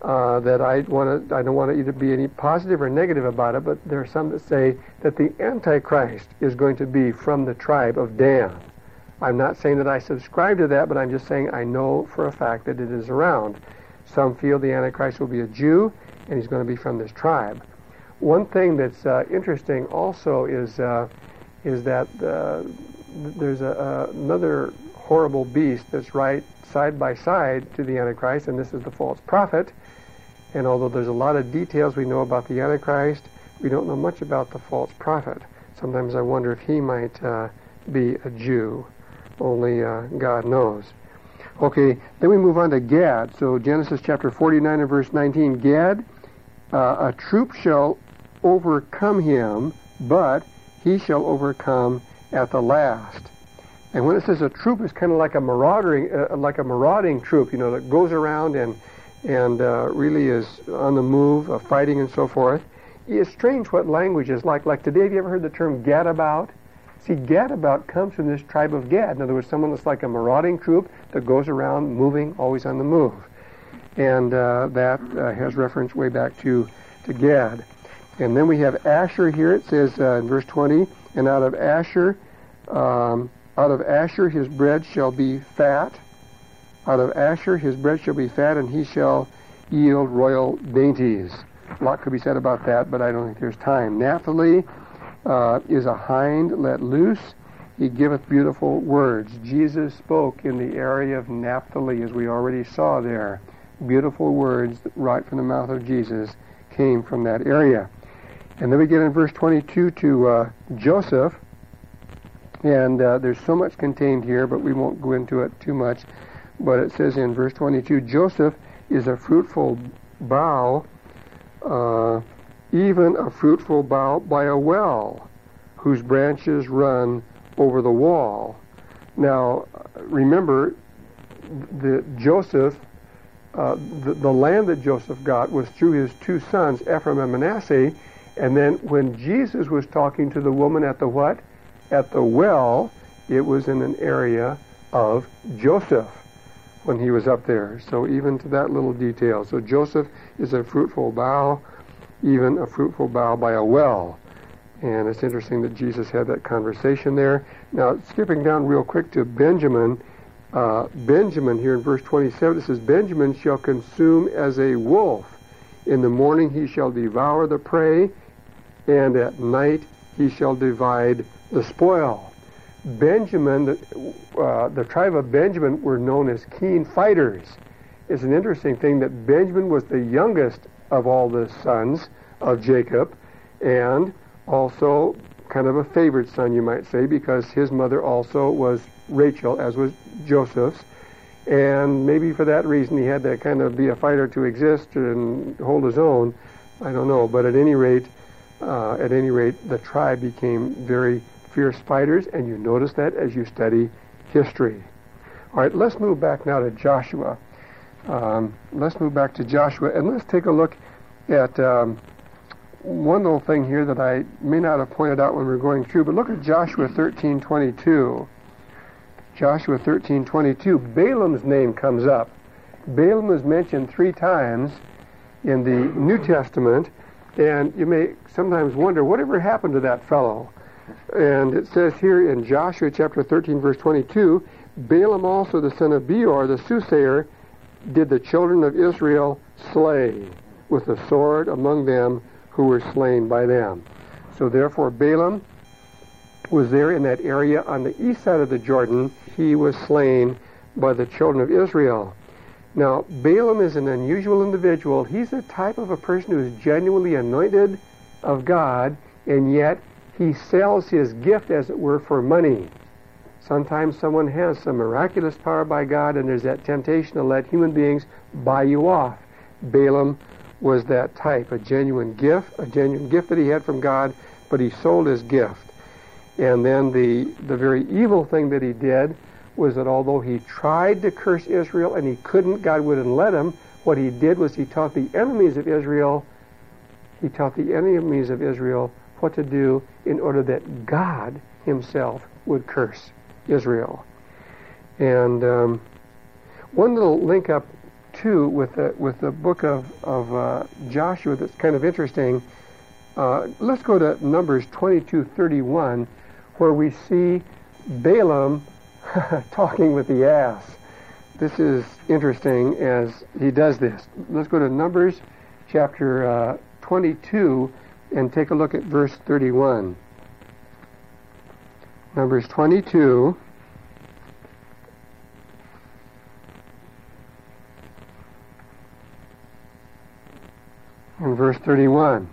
uh, that I want to. I don't want to either be any positive or negative about it, but there are some that say that the Antichrist is going to be from the tribe of Dan. I'm not saying that I subscribe to that, but I'm just saying I know for a fact that it is around. Some feel the Antichrist will be a Jew, and he's going to be from this tribe. One thing that's uh, interesting also is uh, is that uh, there's a, uh, another horrible beast that's right side by side to the Antichrist, and this is the false prophet. And although there's a lot of details we know about the Antichrist, we don't know much about the false prophet. Sometimes I wonder if he might uh, be a Jew. Only uh, God knows. Okay, then we move on to Gad. So Genesis chapter forty-nine and verse nineteen. Gad, uh, a troop shall overcome him, but he shall overcome at the last. And when it says a troop, it's kind of like a marauding, uh, like a marauding troop, you know, that goes around and and uh, really is on the move, uh, fighting and so forth. It's strange what language is like. Like today, have you ever heard the term gadabout? See, gadabout comes from this tribe of Gad. In other words, someone that's like a marauding troop that goes around moving, always on the move. And uh, that uh, has reference way back to, to Gad. And then we have Asher here. It says uh, in verse twenty, and out of Asher, um, out of Asher his bread shall be fat. Out of Asher his bread shall be fat, and he shall yield royal dainties. A lot could be said about that, but I don't think there's time. Naphtali uh, is a hind let loose. He giveth beautiful words. Jesus spoke in the area of Naphtali, as we already saw there. Beautiful words right from the mouth of Jesus came from that area. And then we get in verse twenty-two to uh, Joseph. And uh, there's so much contained here, but we won't go into it too much. But it says in verse twenty-two, Joseph is a fruitful bough, uh, even a fruitful bough by a well, whose branches run over the wall. Now, remember, the Joseph, uh, the, the land that Joseph got was through his two sons, Ephraim and Manasseh. And then when Jesus was talking to the woman at the what? At the well, it was in an area of Joseph when he was up there. So even to that little detail. So Joseph is a fruitful bough, even a fruitful bough by a well. And it's interesting that Jesus had that conversation there. Now, skipping down real quick to Benjamin, uh, Benjamin here in verse twenty-seven, it says, Benjamin shall consume as a wolf. In the morning he shall devour the prey, and at night he shall divide the spoil. Benjamin, the, uh, the tribe of Benjamin were known as keen fighters. It's an interesting thing that Benjamin was the youngest of all the sons of Jacob, and also kind of a favored son, you might say, because his mother also was Rachel, as was Joseph's. And maybe for that reason he had to kind of be a fighter to exist and hold his own. I don't know. But at any rate, uh, at any rate, the tribe became very fierce fighters, and you notice that as you study history. All right, let's move back now to Joshua. Um, let's move back to Joshua, and let's take a look at um, one little thing here that I may not have pointed out when we were going through, but look at Joshua thirteen twenty-two. Joshua thirteen twenty-two, Balaam's name comes up. Balaam is mentioned three times in the New Testament, and you may sometimes wonder, whatever happened to that fellow? And it says here in Joshua chapter thirteen, verse twenty-two, Balaam also the son of Beor, the soothsayer, did the children of Israel slay with the sword among them who were slain by them. So therefore Balaam was there in that area on the east side of the Jordan. He was slain by the children of Israel. Now, Balaam is an unusual individual. He's the type of a person who is genuinely anointed of God, and yet he sells his gift, as it were, for money. Sometimes someone has some miraculous power by God, and there's that temptation to let human beings buy you off. Balaam was that type, a genuine gift, a genuine gift that he had from God, but he sold his gift. And then the, the very evil thing that he did was that although he tried to curse Israel and he couldn't, God wouldn't let him, what he did was he taught the enemies of Israel, he taught the enemies of Israel what to do in order that God himself would curse Israel. And um, one little link up too, with the with the book of of uh, Joshua, that's kind of interesting. Uh, let's go to Numbers twenty-two thirty-one, where we see Balaam talking with the ass. This is interesting as he does this. Let's go to Numbers chapter uh, twenty-two and take a look at verse thirty-one. Numbers twenty-two. And verse thirty-one.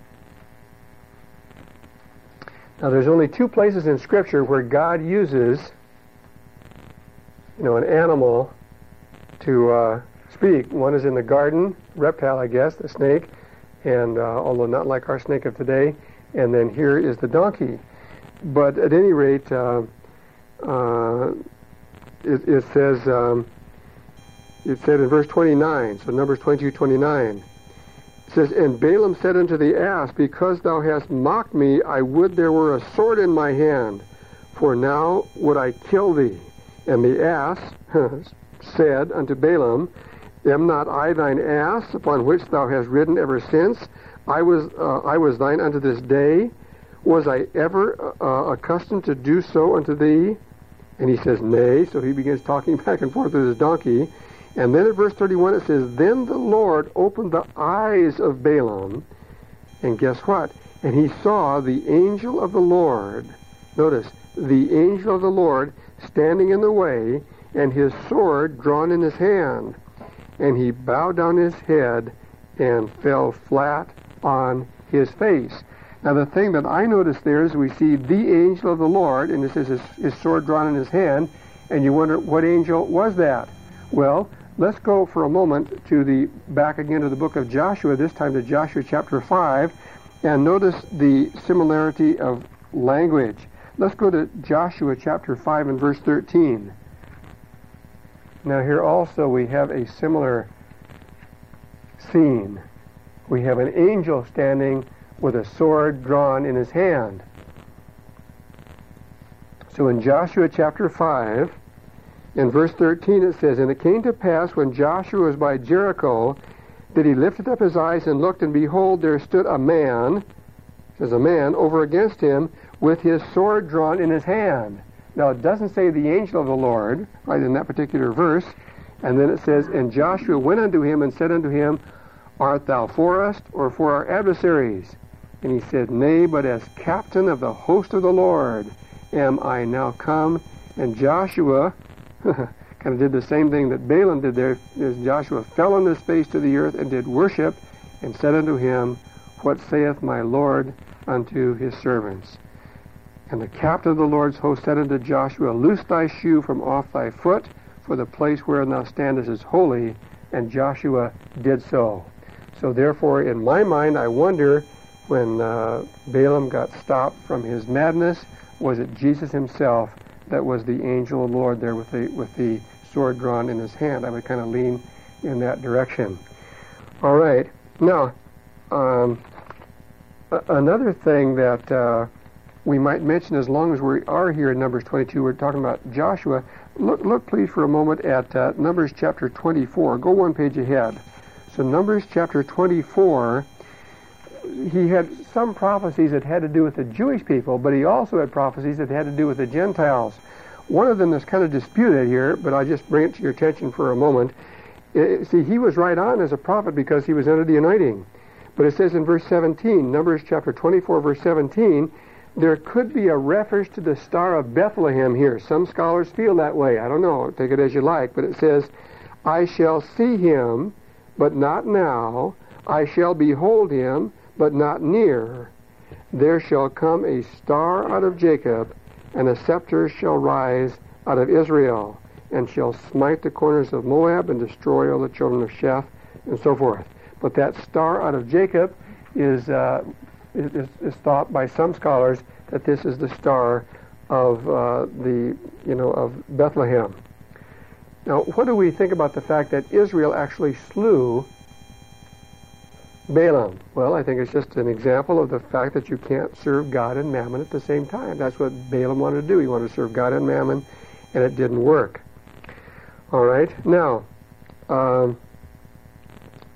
Now there's only two places in Scripture where God uses, you know, an animal to uh, speak. One is in the garden, reptile, I guess, the snake, and uh, although not like our snake of today. And then here is the donkey. But at any rate, uh, uh, it, it says, um, it said in verse twenty-nine, so Numbers twenty-two twenty-nine, it says, "And Balaam said unto the ass, Because thou hast mocked me, I would there were a sword in my hand, for now would I kill thee. And the ass said unto Balaam, Am not I thine ass, upon which thou hast ridden ever since I was uh, I was thine unto this day? Was I ever uh, accustomed to do so unto thee?" And he says, "Nay." So he begins talking back and forth with his donkey. And then in verse thirty-one it says, "Then the Lord opened the eyes of Balaam, and guess what? And he saw the angel of the Lord." Notice, the angel of the Lord standing in the way, and his sword drawn in his hand. And he bowed down his head and fell flat on his face. Now the thing that I notice there is we see the angel of the Lord, and it says his, his sword drawn in his hand, and you wonder, what angel was that? Well, let's go for a moment to the back again to the book of Joshua, this time to Joshua chapter five, and notice the similarity of language. Let's go to Joshua chapter five and verse thirteen. Now here also we have a similar scene. We have an angel standing with a sword drawn in his hand. So in Joshua chapter five, in verse thirteen it says, "And it came to pass when Joshua was by Jericho, that he lifted up his eyes and looked, and behold, there stood a man," says a man, "over against him, with his sword drawn in his hand." Now it doesn't say the angel of the Lord, right, in that particular verse. And then it says, "And Joshua went unto him and said unto him, Art thou for us or for our adversaries? And he said, Nay, but as captain of the host of the Lord am I now come." And Joshua kind of did the same thing that Balaam did there. As Joshua fell on his face to the earth and did worship, and said unto him, What saith my Lord unto his servants? And the captain of the Lord's host said unto Joshua, Loose thy shoe from off thy foot, for the place wherein thou standest is holy. And Joshua did so. So therefore, in my mind, I wonder, when uh, Balaam got stopped from his madness, was it Jesus himself that was the angel of the Lord there with the with the sword drawn in his hand? I would kind of lean in that direction. All right. Now, um, another thing that uh, we might mention, as long as we are here in Numbers twenty-two, we're talking about Joshua. Look, look please, for a moment at uh, Numbers chapter twenty-four. Go one page ahead. So Numbers chapter twenty-four, he had some prophecies that had to do with the Jewish people, but he also had prophecies that had to do with the Gentiles. One of them is kind of disputed here, but I'll just bring it to your attention for a moment. It, see, he was right on as a prophet because he was under the anointing. But it says in verse seventeen, Numbers chapter twenty-four, verse seventeen, there could be a reference to the Star of Bethlehem here. Some scholars feel that way. I don't know. Take it as you like. But it says, I shall see him, but not now. I shall behold him, but not near. There shall come a star out of Jacob, and a scepter shall rise out of Israel, and shall smite the corners of Moab, and destroy all the children of Sheth, and so forth. But that star out of Jacob is, uh, is, is thought by some scholars that this is the star of uh, the, you know, of Bethlehem. Now, what do we think about the fact that Israel actually slew Balaam? Well, I think it's just an example of the fact that you can't serve God and Mammon at the same time. That's what Balaam wanted to do. He wanted to serve God and Mammon, and it didn't work. All right. Now, um,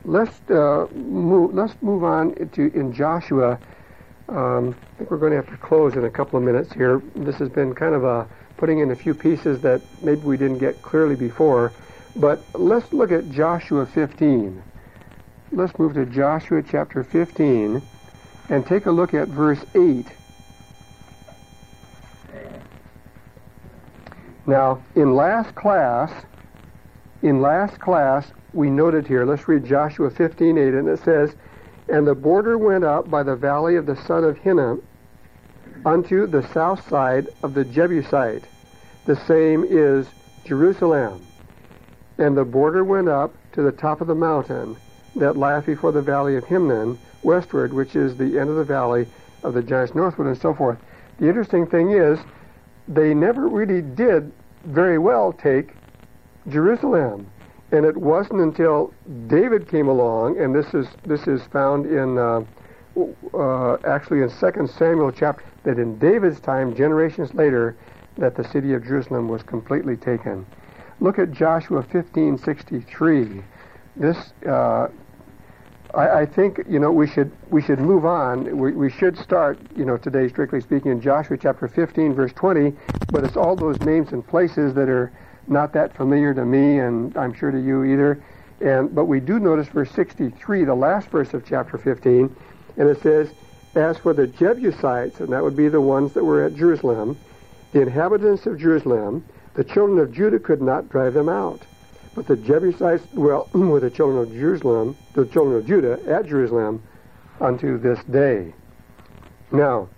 let's uh, move. Let's move on to in Joshua. Um, I think we're going to have to close in a couple of minutes here. This has been kind of a putting in a few pieces that maybe we didn't get clearly before. But let's look at Joshua fifteen. Let's move to Joshua chapter fifteen and take a look at verse eight. Now, in last class, in last class, we noted here, let's read Joshua fifteen eight, and it says, "And the border went up by the valley of the son of Hinnom unto the south side of the Jebusite. The same is Jerusalem. And the border went up to the top of the mountain that lieth before the valley of Hinnom westward, which is the end of the valley of the giants northward," and so forth. The interesting thing is, they never really did very well take Jerusalem. And it wasn't until David came along, and this is this is found in uh, uh, actually in Second Samuel chapter, that in David's time, generations later, that the city of Jerusalem was completely taken. Look at Joshua fifteen sixty-three. This, uh, I, I think, you know, we should we should move on. We, we should start, you know, today, strictly speaking, in Joshua chapter fifteen, verse twenty. But it's all those names and places that are not that familiar to me, and I'm sure to you either. And but we do notice verse sixty-three, the last verse of chapter fifteen, and it says, "As for the Jebusites," and that would be the ones that were at Jerusalem, "the inhabitants of Jerusalem, the children of Judah could not drive them out. But the Jebusites dwelt with the children of Jerusalem, the children of Judah at Jerusalem, unto this day." Now,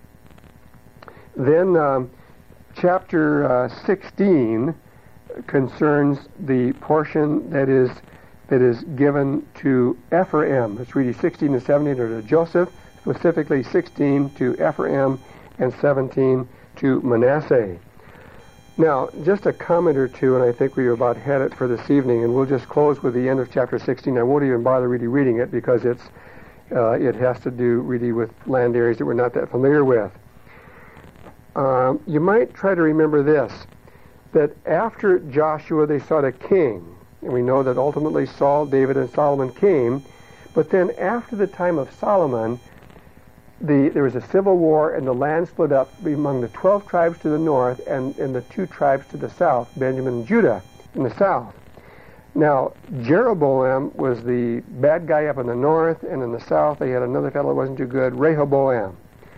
then um, chapter uh, sixteen concerns the portion that is that is given to Ephraim. Let's read sixteen and seventeen are to Joseph, specifically sixteen to Ephraim and seventeen to Manasseh. Now, just a comment or two, and I think we've about had it for this evening, and we'll just close with the end of chapter sixteen. I won't even bother really reading it because it's uh, it has to do really with land areas that we're not that familiar with. Um, you might try to remember this, that after Joshua they sought a king, and we know that ultimately Saul, David, and Solomon came, but then after the time of Solomon, The, there was a civil war, and the land split up among the twelve tribes to the north and, and the two tribes to the south, Benjamin and Judah in the south. Now, Jeroboam was the bad guy up in the north, and in the south they had another fellow that wasn't too good, Rehoboam.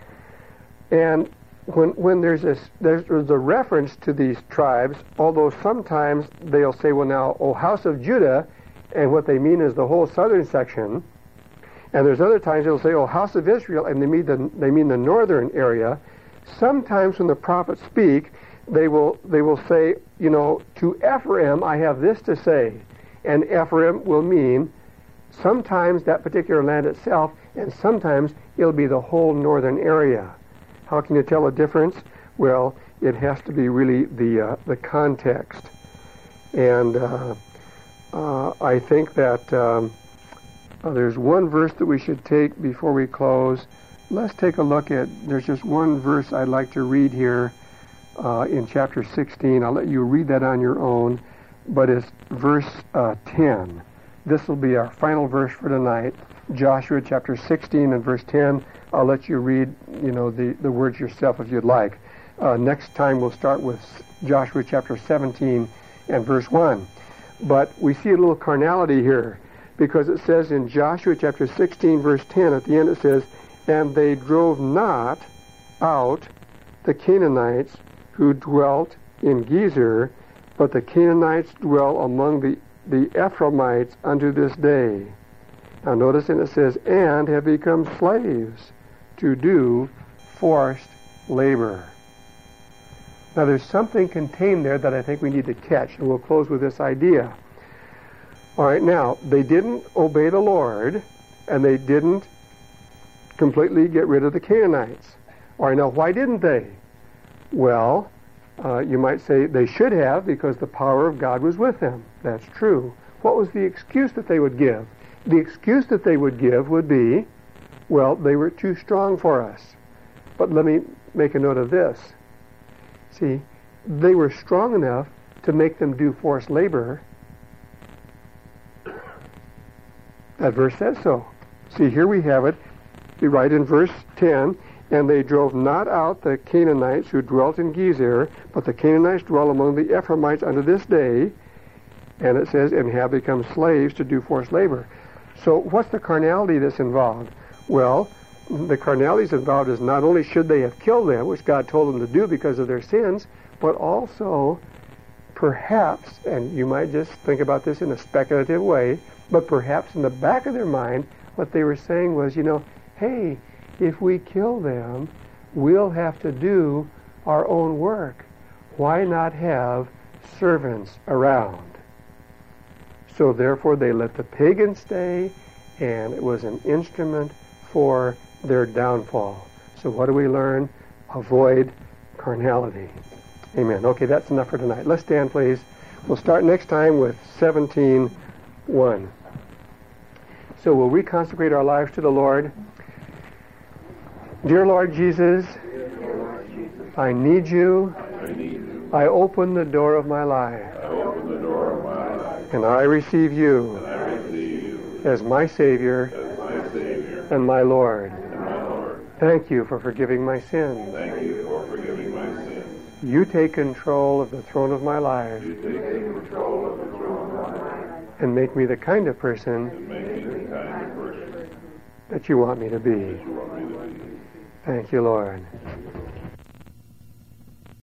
And when when there's a, there's, there's a reference to these tribes, although sometimes they'll say, well now, O house of Judah, and what they mean is the whole southern section. And there's other times they'll say, "Oh, house of Israel," and they mean the they mean the northern area. Sometimes when the prophets speak, they will they will say, you know, "To Ephraim I have this to say," and Ephraim will mean sometimes that particular land itself, and sometimes it'll be the whole northern area. How can you tell a difference? Well, it has to be really the uh, the context, and uh, uh, I think that. Um, Uh, there's one verse that we should take before we close. Let's take a look at, there's just one verse I'd like to read here uh, in chapter sixteen. I'll let you read that on your own, but it's verse uh, ten. This will be our final verse for tonight, Joshua chapter sixteen and verse ten. I'll let you read, you know, the, the words yourself if you'd like. Uh, next time we'll start with Joshua chapter seventeen and verse one. But we see a little carnality here, because it says in Joshua chapter sixteen, verse ten, at the end it says, "And they drove not out the Canaanites who dwelt in Gezer, but the Canaanites dwell among the, the Ephraimites unto this day." Now notice, and it says, "and have become slaves to do forced labor." Now there's something contained there that I think we need to catch, and we'll close with this idea. All right, now, they didn't obey the Lord, and they didn't completely get rid of the Canaanites. All right, now, why didn't they? Well, uh, you might say they should have, because the power of God was with them. That's true. What was the excuse that they would give? The excuse that they would give would be, well, they were too strong for us. But let me make a note of this. See, they were strong enough to make them do forced labor. That verse says so. See, here we have it. We write in verse ten, and they drove not out the Canaanites who dwelt in Gezer, but the Canaanites dwell among the Ephraimites unto this day. And it says, and have become slaves to do forced labor. So what's the carnality that's involved? Well, the carnality that's involved is not only should they have killed them, which God told them to do because of their sins, but also perhaps, and you might just think about this in a speculative way, but perhaps in the back of their mind, what they were saying was, you know, hey, if we kill them, we'll have to do our own work. Why not have servants around? So therefore they let the pagans stay, and it was an instrument for their downfall. So what do we learn? Avoid carnality. Amen. Okay, that's enough for tonight. Let's stand, please. We'll start next time with seventeen one. So we'll reconsecrate our lives to the Lord. Dear Lord Jesus, I need you. I open the door of my life. And I receive you as my Savior and my Lord. Thank you for forgiving my sins. Thank you for forgiving my sins. You take control of the throne of my life. You take control of the throne of my life. And make me the kind of person And make me the kind of person that you want me to be. that you want me to be. Thank you, Lord.